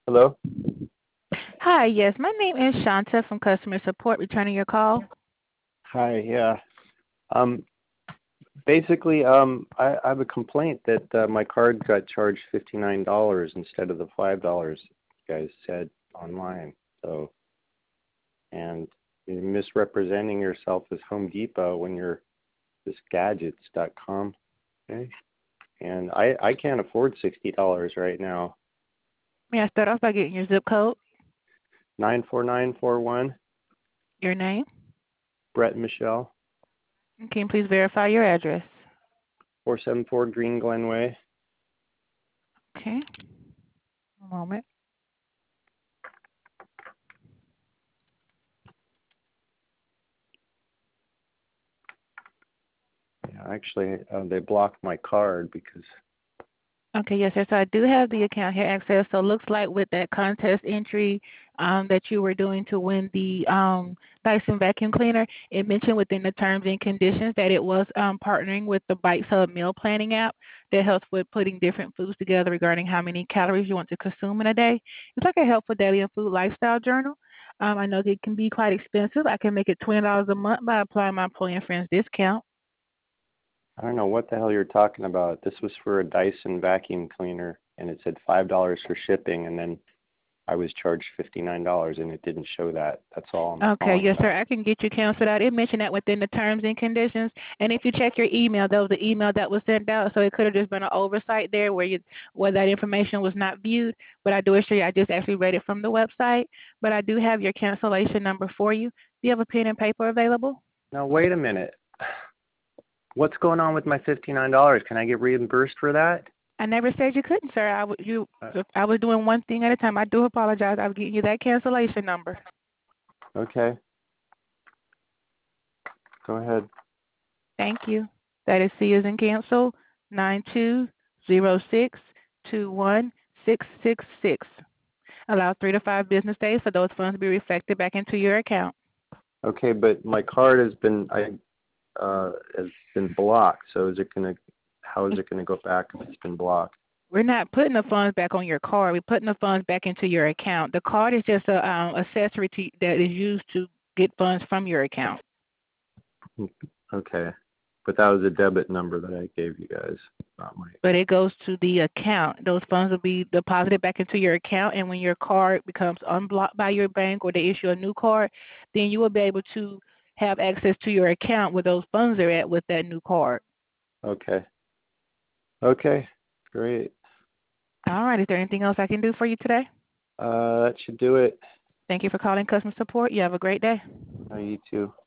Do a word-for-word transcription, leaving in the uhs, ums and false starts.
Hello? Hi, yes, my name is Shanta from customer support, returning your call. Hi, yeah. Um, basically, um, I, I have a complaint that uh, my card got charged fifty-nine dollars instead of the five dollars you guys said online. So, and you're misrepresenting yourself as Home Depot when you're this gadgets dot com. Okay? And I, I can't afford sixty dollars right now. May I start off by getting your zip code, nine four nine four one, your name, Brett Michelle, and can you please verify your address? four seven four Green Glen Way. Okay, one moment. Yeah, actually, uh, they blocked my card because Okay, yes, sir. So I do have the account here access. So it looks like with that contest entry um, that you were doing to win the um, Dyson vacuum cleaner, it mentioned within the terms and conditions that it was um, partnering with the Bites Hub meal planning app that helps with putting different foods together regarding how many calories you want to consume in a day. It's like a helpful daily and food lifestyle journal. Um, I know that it can be quite expensive. I can make it twenty dollars a month by applying my employee and friends discount. I don't know what the hell you're talking about. This was for a Dyson vacuum cleaner, and it said five dollars for shipping, and then I was charged fifty-nine dollars, and it didn't show that. That's all I'm Okay, calling yes, sir. about. I can get you canceled out. It mentioned that within the terms and conditions. And if you check your email, that was the email that was sent out, so it could have just been an oversight there where you where that information was not viewed. But I do assure you, I just actually read it from the website. But I do have your cancellation number for you. Do you have a pen and paper available? Now, wait a minute. What's going on with my fifty-nine dollars? Can I get reimbursed for that? I never said you couldn't, sir. I would you. Uh, I was doing one thing at a time. I do apologize. I was getting you that cancellation number. okay, go ahead. Thank you. That is C as in cancel, nine two zero six two one six six six. Allow three to five business days for those funds to be reflected back into your account. Okay, but my card has been I uh has been blocked. So is it gonna? How is it gonna go back if it's been blocked? We're not putting the funds back on your card. We're putting the funds back into your account. The card is just a um, accessory to, that is used to get funds from your account. Okay, but that was a debit number that I gave you guys, not my. But it goes to the account. Those funds will be deposited back into your account, and when your card becomes unblocked by your bank or they issue a new card, then you will be able to have access to your account where those funds are at with that new card. Okay. Okay. Great. All right. Is there anything else I can do for you today? Uh, that should do it. Thank you for calling customer support. You have a great day. Uh, you too.